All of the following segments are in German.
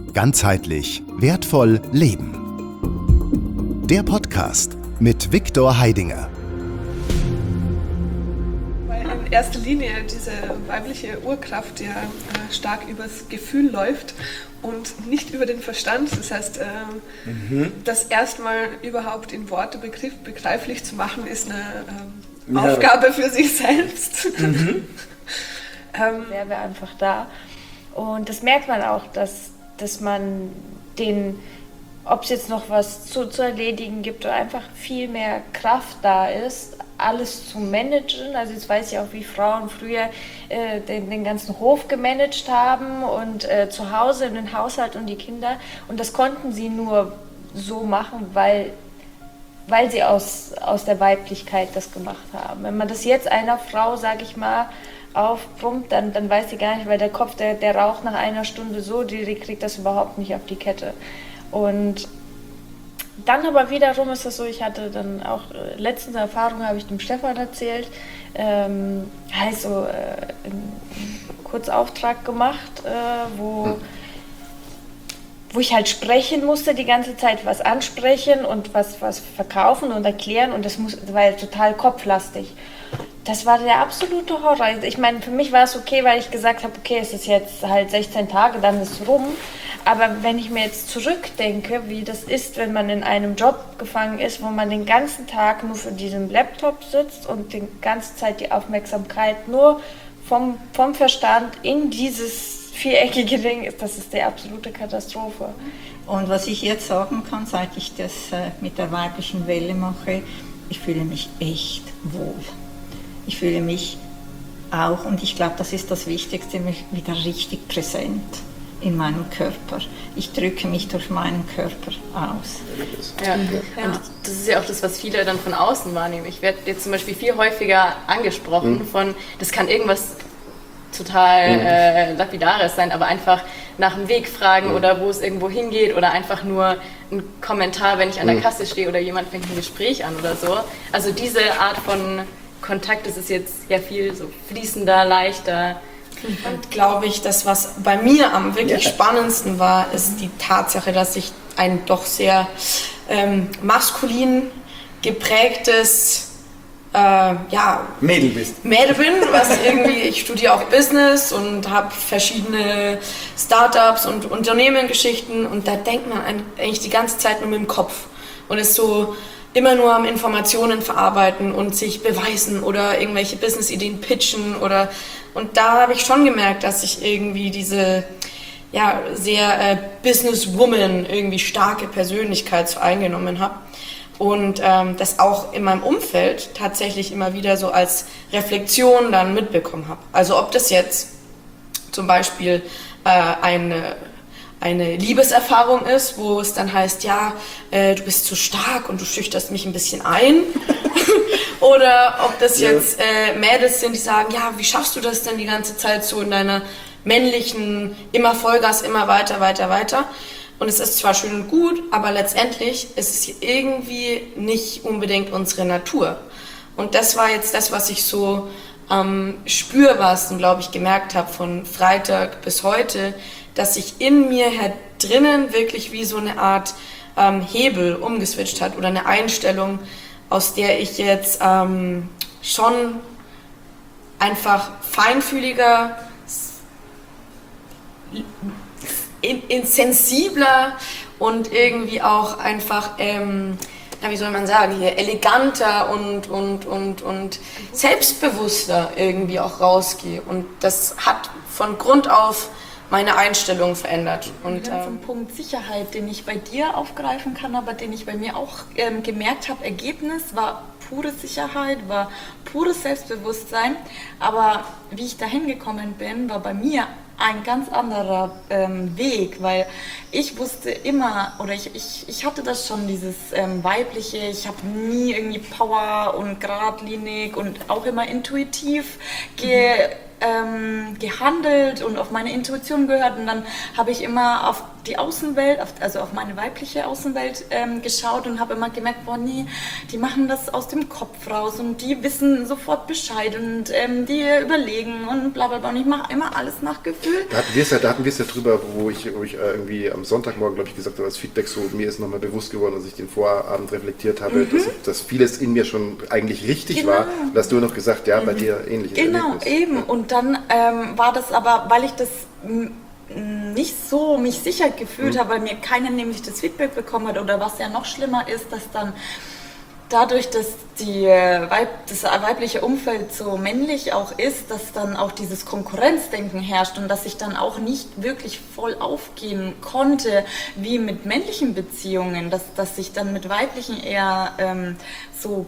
Ganzheitlich wertvoll leben. Der Podcast mit Viktor Heidinger. Weil in erster Linie diese weibliche Urkraft ja stark übers Gefühl läuft und nicht über den Verstand. Das heißt, das erstmal überhaupt in Worte begreiflich zu machen, ist eine Aufgabe für sich selbst. Wäre einfach da. Und das merkt man auch, dass man ob es jetzt noch was zu erledigen gibt oder einfach viel mehr Kraft da ist, alles zu managen. Also jetzt weiß ich auch, wie Frauen früher den ganzen Hof gemanagt haben und zu Hause in den Haushalt und die Kinder. Und das konnten sie nur so machen, weil sie aus der Weiblichkeit das gemacht haben. Wenn man das jetzt einer Frau, sage ich mal, aufbrummt, dann weiß sie gar nicht, weil der Kopf, der raucht nach einer Stunde so, die kriegt das überhaupt nicht auf die Kette. Und dann aber wiederum ist das so, ich hatte dann auch letztens eine Erfahrung, habe ich dem Stefan erzählt, heißt so einen Kurzauftrag gemacht, wo ich halt sprechen musste, die ganze Zeit was ansprechen und was verkaufen und erklären, und das war ja total kopflastig. Das war der absolute Horror. Ich meine, für mich war es okay, weil ich gesagt habe, okay, es ist jetzt halt 16 Tage, dann ist es rum. Aber wenn ich mir jetzt zurückdenke, wie das ist, wenn man in einem Job gefangen ist, wo man den ganzen Tag nur vor diesem Laptop sitzt und die ganze Zeit die Aufmerksamkeit nur vom Verstand in dieses viereckige Ding ist, das ist die absolute Katastrophe. Und was ich jetzt sagen kann, seit ich das mit der weiblichen Welle mache, ich fühle mich echt wohl. Ich fühle mich auch, und ich glaube, das ist das Wichtigste, mich wieder richtig präsent in meinem Körper. Ich drücke mich durch meinen Körper aus. Ja. Und das ist ja auch das, was viele dann von außen wahrnehmen. Ich werde jetzt zum Beispiel viel häufiger angesprochen das kann irgendwas total Lapidares sein, aber einfach nach dem Weg fragen oder wo es irgendwo hingeht oder einfach nur ein Kommentar, wenn ich an der Kasse stehe oder jemand fängt ein Gespräch an oder so. Also diese Art von Kontakt, das ist jetzt ja viel so fließender, leichter. Und glaube ich, das, was bei mir am wirklich spannendsten war, ist die Tatsache, dass ich ein doch sehr maskulin geprägtes Mädel bin, was irgendwie, ich studiere auch Business und habe verschiedene Startups und Unternehmengeschichten, und da denkt man eigentlich die ganze Zeit nur mit dem Kopf und ist so immer nur am Informationen verarbeiten und sich beweisen oder irgendwelche Business-Ideen pitchen und da habe ich schon gemerkt, dass ich irgendwie diese sehr Businesswoman, irgendwie starke Persönlichkeit so eingenommen habe. Und das auch in meinem Umfeld tatsächlich immer wieder so als Reflexion dann mitbekommen habe. Also ob das jetzt zum Beispiel eine Liebeserfahrung ist, wo es dann heißt, du bist zu stark und du schüchterst mich ein bisschen ein. Oder ob das jetzt Mädels sind, die sagen, wie schaffst du das denn die ganze Zeit so in deiner männlichen, immer Vollgas, immer weiter, weiter, weiter. Und es ist zwar schön und gut, aber letztendlich ist es irgendwie nicht unbedingt unsere Natur. Und das war jetzt das, was ich so spürbarsten, glaube ich, gemerkt habe von Freitag bis heute, dass sich in mir drinnen wirklich wie so eine Art Hebel umgeswitcht hat oder eine Einstellung, aus der ich jetzt schon einfach feinfühliger, sensibler und irgendwie auch einfach, wie soll man sagen, hier eleganter und selbstbewusster irgendwie auch rausgehe. Und das hat von Grund auf meine Einstellung verändert. Und vom Punkt Sicherheit, den ich bei dir aufgreifen kann, aber den ich bei mir auch gemerkt habe, Ergebnis war pure Sicherheit, war pures Selbstbewusstsein. Aber wie ich dahin gekommen bin, war bei mir ein ganz anderer Weg, weil ich wusste immer, oder ich hatte das schon, dieses Weibliche, ich habe nie irgendwie Power und geradlinig und auch immer intuitiv gehandelt und auf meine Intuition gehört und dann habe ich immer auf die Außenwelt, also auf meine weibliche Außenwelt geschaut und habe immer gemerkt, boah nee, die machen das aus dem Kopf raus und die wissen sofort Bescheid und die überlegen und bla bla bla und ich mache immer alles nach Gefühl. Da hatten wir es ja drüber, wo ich irgendwie am Sonntagmorgen, glaube ich, gesagt habe, als Feedback so, mir ist nochmal bewusst geworden, als ich den Vorabend reflektiert habe, dass vieles in mir schon eigentlich richtig war. Und hast du noch gesagt, ja, bei dir ähnliches Erlebnis. Eben. Ja. Und dann war das aber, weil ich das nicht so mich sicher gefühlt habe, weil mir keiner nämlich das Feedback bekommen hat oder was ja noch schlimmer ist, dass dann dadurch, dass das weibliche Umfeld so männlich auch ist, dass dann auch dieses Konkurrenzdenken herrscht und dass ich dann auch nicht wirklich voll aufgehen konnte, wie mit männlichen Beziehungen, dass ich dann mit weiblichen eher so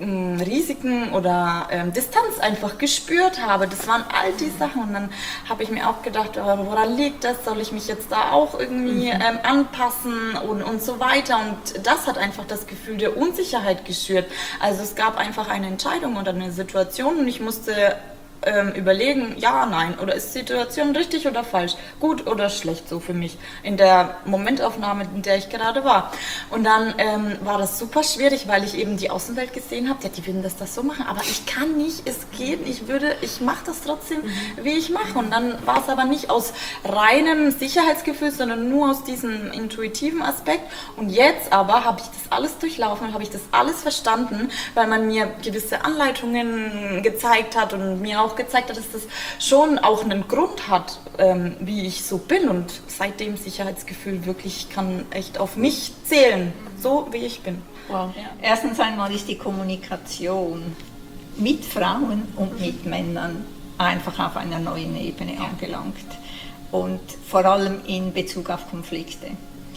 Risiken oder Distanz einfach gespürt habe. Das waren all die Sachen und dann habe ich mir auch gedacht, woran liegt das? Soll ich mich jetzt da auch irgendwie anpassen und so weiter und das hat einfach das Gefühl der Unsicherheit geschürt. Also es gab einfach eine Entscheidung oder eine Situation und ich musste überlegen, ja, nein, oder ist die Situation richtig oder falsch, gut oder schlecht so für mich in der Momentaufnahme, in der ich gerade war. Und dann war das super schwierig, weil ich eben die Außenwelt gesehen habe, ja, die würden das so machen, aber ich kann nicht, es geht, ich mache das trotzdem, wie ich mache. Und dann war es aber nicht aus reinem Sicherheitsgefühl, sondern nur aus diesem intuitiven Aspekt. Und jetzt aber habe ich das alles durchlaufen, habe ich das alles verstanden, weil man mir gewisse Anleitungen gezeigt hat und mir auch gezeigt hat, dass das schon auch einen Grund hat, wie ich so bin und seitdem Sicherheitsgefühl wirklich kann echt auf mich zählen, so wie ich bin. Wow. Ja. Erstens einmal ist die Kommunikation mit Frauen und mit Männern einfach auf einer neuen Ebene angelangt und vor allem in Bezug auf Konflikte.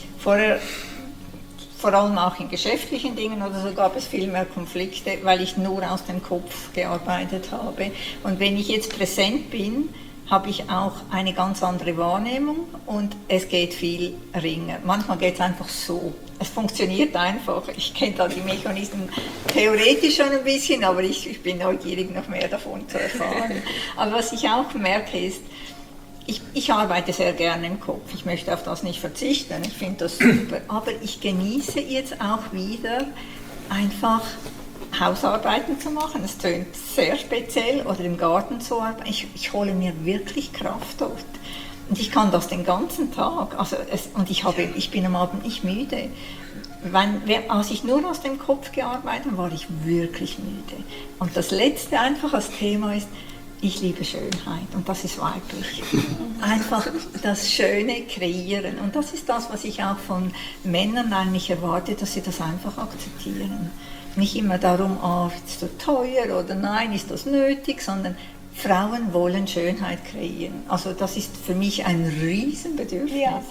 Vor allem auch in geschäftlichen Dingen oder so gab es viel mehr Konflikte, weil ich nur aus dem Kopf gearbeitet habe. Und wenn ich jetzt präsent bin, habe ich auch eine ganz andere Wahrnehmung und es geht viel ringer. Manchmal geht es einfach so. Es funktioniert einfach. Ich kenne da die Mechanismen theoretisch schon ein bisschen, aber ich bin neugierig, noch mehr davon zu erfahren. Aber was ich auch merke ist, ich arbeite sehr gerne im Kopf, ich möchte auf das nicht verzichten, ich finde das super, aber ich genieße jetzt auch wieder einfach Hausarbeiten zu machen, es tönt sehr speziell, oder im Garten zu arbeiten, ich hole mir wirklich Kraft dort und ich kann das den ganzen Tag, ich bin am Abend nicht müde. Als ich nur aus dem Kopf gearbeitet habe, war ich wirklich müde. Und das letzte einfach als Thema ist, ich liebe Schönheit und das ist weiblich. Einfach das Schöne kreieren und das ist das, was ich auch von Männern eigentlich erwarte, dass sie das einfach akzeptieren. Nicht immer darum, ist das teuer oder nein, ist das nötig, sondern Frauen wollen Schönheit kreieren. Also das ist für mich ein Riesenbedürfnis. Ja.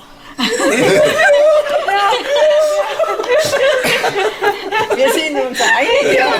Wir sind uns einig. Ja.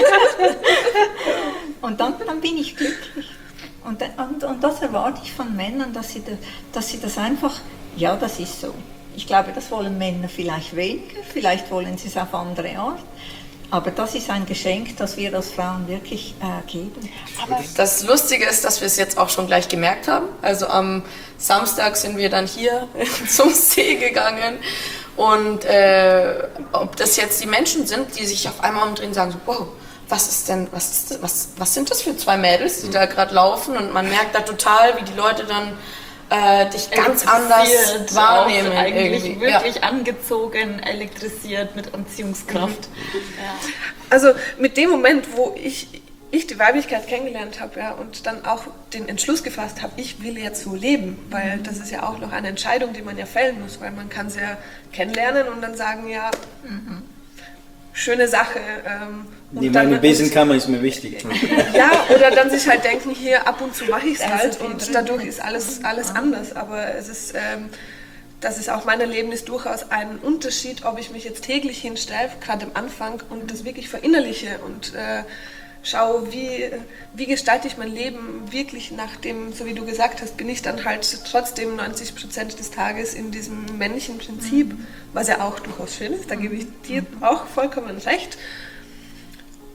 Und dann bin ich glücklich. Und das erwarte ich von Männern, dass sie das einfach, ja, das ist so. Ich glaube, das wollen Männer vielleicht weniger, vielleicht wollen sie es auf andere Art. Aber das ist ein Geschenk, das wir als Frauen wirklich geben. Aber das Lustige ist, dass wir es jetzt auch schon gleich gemerkt haben. Also am Samstag sind wir dann hier zum See gegangen. Und ob das jetzt die Menschen sind, die sich auf einmal umdrehen und sagen so, wow, was sind das für zwei Mädels, die da gerade laufen? Und man merkt da total, wie die Leute dann dich ganz anders wahrnehmen. Eigentlich wirklich angezogen, elektrisiert mit Anziehungskraft. Ja. Also mit dem Moment, wo ich die Weiblichkeit kennengelernt habe, ja, und dann auch den Entschluss gefasst habe, ich will jetzt so leben, weil das ist ja auch noch eine Entscheidung, die man ja fällen muss, weil man kann es ja kennenlernen und dann sagen, ja, schöne Sache. Meine Besenkammer ist mir wichtig. Ja, oder dann sich halt denken, hier ab und zu mache ich es halt und dadurch ist alles anders, aber es ist... Das ist auch mein Erleben, ist durchaus ein Unterschied, ob ich mich jetzt täglich hinstelle, gerade am Anfang, und das wirklich verinnerliche und schaue, wie gestalte ich mein Leben wirklich nach dem, so wie du gesagt hast, bin ich dann halt trotzdem 90% des Tages in diesem männlichen Prinzip, was ja auch durchaus schön ist, da gebe ich dir auch vollkommen recht.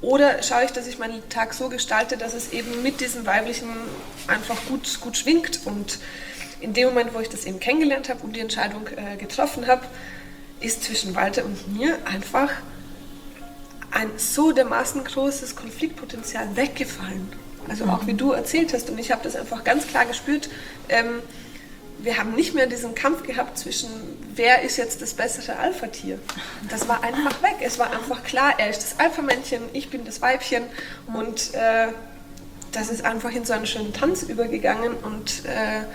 Oder schaue ich, dass ich meinen Tag so gestalte, dass es eben mit diesem Weiblichen einfach gut schwingt. Und in dem Moment, wo ich das eben kennengelernt habe und die Entscheidung getroffen habe, ist zwischen Walter und mir einfach ein so dermaßen großes Konfliktpotenzial weggefallen. Also auch wie du erzählt hast, und ich habe das einfach ganz klar gespürt, wir haben nicht mehr diesen Kampf gehabt zwischen, wer ist jetzt das bessere Alpha-Tier. Das war einfach weg. Es war einfach klar, er ist das Alpha-Männchen, ich bin das Weibchen. Und das ist einfach in so einen schönen Tanz übergegangen. Und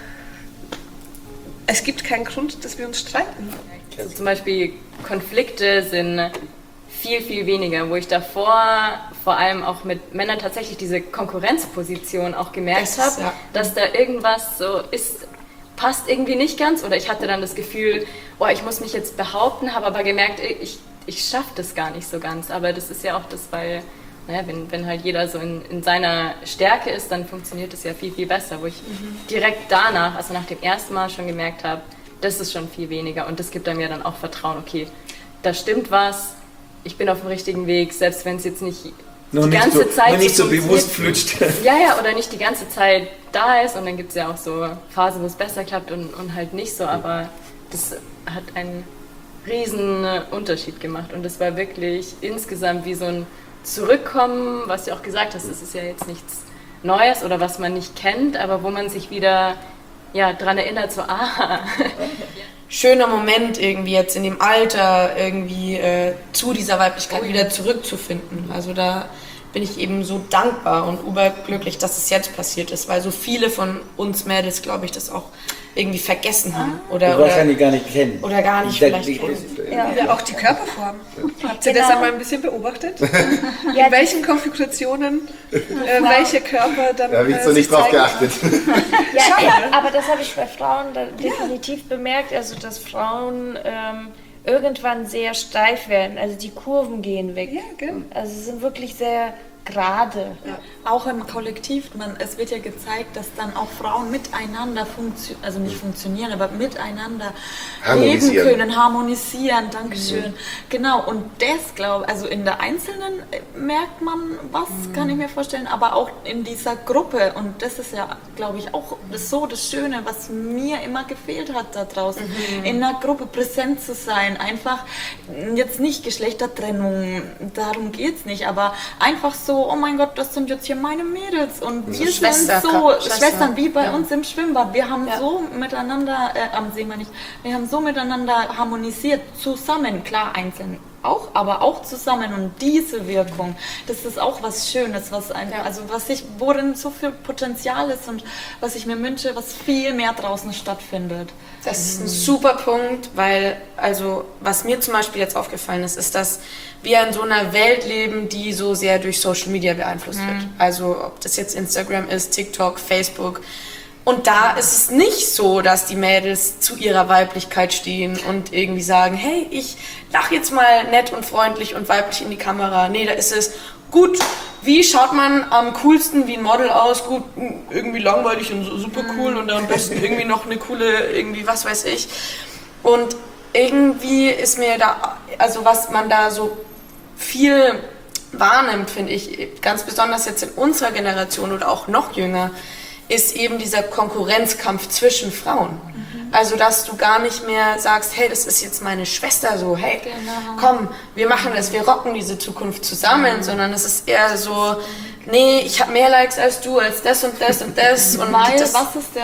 es gibt keinen Grund, dass wir uns streiten. Also zum Beispiel Konflikte sind viel, viel weniger, wo ich davor vor allem auch mit Männern tatsächlich diese Konkurrenzposition auch gemerkt habe, dass da irgendwas so ist, passt irgendwie nicht ganz, oder ich hatte dann das Gefühl, oh, ich muss mich jetzt behaupten, habe aber gemerkt, ich schaffe das gar nicht so ganz, aber das ist ja auch das, weil, naja, wenn halt jeder so in seiner Stärke ist, dann funktioniert es ja viel, viel besser, wo ich direkt danach, also nach dem ersten Mal schon gemerkt habe, das ist schon viel weniger und das gibt einem ja dann auch Vertrauen, okay, da stimmt was, ich bin auf dem richtigen Weg, selbst wenn es jetzt nicht die ganze Zeit nicht so bewusst flutscht. Ja, oder nicht die ganze Zeit da ist und dann gibt es ja auch so Phasen, wo es besser klappt und halt nicht so, aber das hat einen riesen Unterschied gemacht und das war wirklich insgesamt wie so ein Zurückkommen, was du auch gesagt hast, es ist ja jetzt nichts Neues oder was man nicht kennt, aber wo man sich wieder dran erinnert, so schöner Moment irgendwie jetzt in dem Alter irgendwie zu dieser Weiblichkeit wieder zurückzufinden. Also da bin ich eben so dankbar und überglücklich, dass es jetzt passiert ist, weil so viele von uns Mädels, glaube ich, das auch irgendwie vergessen haben. Oder wahrscheinlich gar nicht kennen. Oder gar nicht vielleicht kennen. Ja, auch die Körperform. Habt ihr das einmal ein bisschen beobachtet? In welchen Konfigurationen welche Körper dann Da habe ich so nicht drauf geachtet. Aber das habe ich bei Frauen definitiv bemerkt, also dass Frauen irgendwann sehr steif werden, also die Kurven gehen weg. Ja, genau. Also sie sind wirklich sehr gerade. Ja. Auch im Kollektiv, es wird ja gezeigt, dass dann auch Frauen miteinander funktionieren, aber miteinander leben können, harmonisieren, Dankeschön. Genau, und das also in der Einzelnen merkt man was, kann ich mir vorstellen, aber auch in dieser Gruppe, und das ist ja, glaube ich, auch das Schöne, was mir immer gefehlt hat da draußen, in einer Gruppe präsent zu sein, einfach jetzt nicht Geschlechtertrennung, darum geht es nicht, aber einfach so, oh mein Gott, das sind jetzt hier meine Mädels und wir sind so Schwestern wie bei uns im Schwimmbad. Wir haben so miteinander, am See meine ich, wir haben so miteinander harmonisiert, zusammen, klar einzeln auch, aber auch zusammen, und diese Wirkung, das ist auch was Schönes, worin so viel Potenzial ist und was ich mir wünsche, was viel mehr draußen stattfindet. Das ist ein super Punkt, weil, also, was mir zum Beispiel jetzt aufgefallen ist, dass wir in so einer Welt leben, die so sehr durch Social Media beeinflusst wird. Also, ob das jetzt Instagram ist, TikTok, Facebook. Und da ist es nicht so, dass die Mädels zu ihrer Weiblichkeit stehen und irgendwie sagen, hey, ich lach jetzt mal nett und freundlich und weiblich in die Kamera. Nee, da ist es, gut, wie schaut man am coolsten wie ein Model aus? Gut, irgendwie langweilig und super cool und am besten irgendwie noch eine coole, irgendwie was weiß ich. Und irgendwie ist mir da, also was man da so viel wahrnimmt, finde ich, ganz besonders jetzt in unserer Generation oder auch noch jünger, ist eben dieser Konkurrenzkampf zwischen Frauen. Also, dass du gar nicht mehr sagst, hey, das ist jetzt meine Schwester, so, hey, komm, wir machen das, wir rocken diese Zukunft zusammen, sondern es ist eher so, nee, ich habe mehr Likes als du, als das und das und das. Und was ist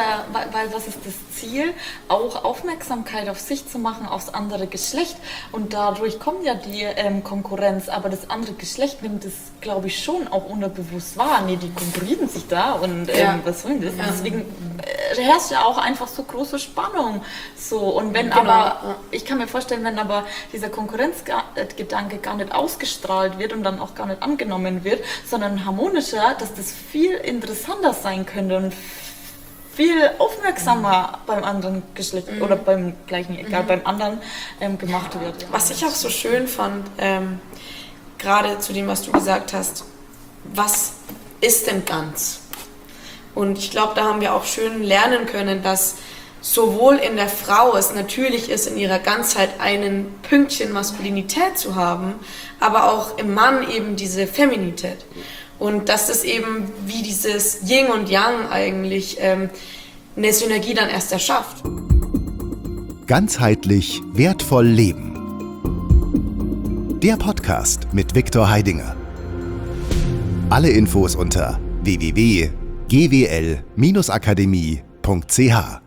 das Ziel? Auch Aufmerksamkeit auf sich zu machen, aufs andere Geschlecht. Und dadurch kommt ja die Konkurrenz, aber das andere Geschlecht nimmt es, glaube ich, schon auch unterbewusst wahr. Nee, die konkurrieren sich da und was soll das? Ja. Deswegen herrscht ja auch einfach so große Spannung. So, und wenn ich kann mir vorstellen, wenn aber dieser Konkurrenzgedanke gar nicht ausgestrahlt wird und dann auch gar nicht angenommen wird, sondern harmonischer, dass das viel interessanter sein könnte und viel aufmerksamer beim anderen Geschlecht oder beim gleichen, egal, beim anderen gemacht wird. Was ich auch so schön fand, gerade zu dem, was du gesagt hast, was ist denn ganz? Und ich glaube, da haben wir auch schön lernen können, dass sowohl in der Frau es natürlich ist, in ihrer Ganzheit einen Pünktchen Maskulinität zu haben, aber auch im Mann eben diese Feminität. Und dass das eben wie dieses Yin und Yang eigentlich eine Synergie dann erst erschafft. Ganzheitlich wertvoll leben. Der Podcast mit Viktor Heidinger. Alle Infos unter www.gwl-akademie.ch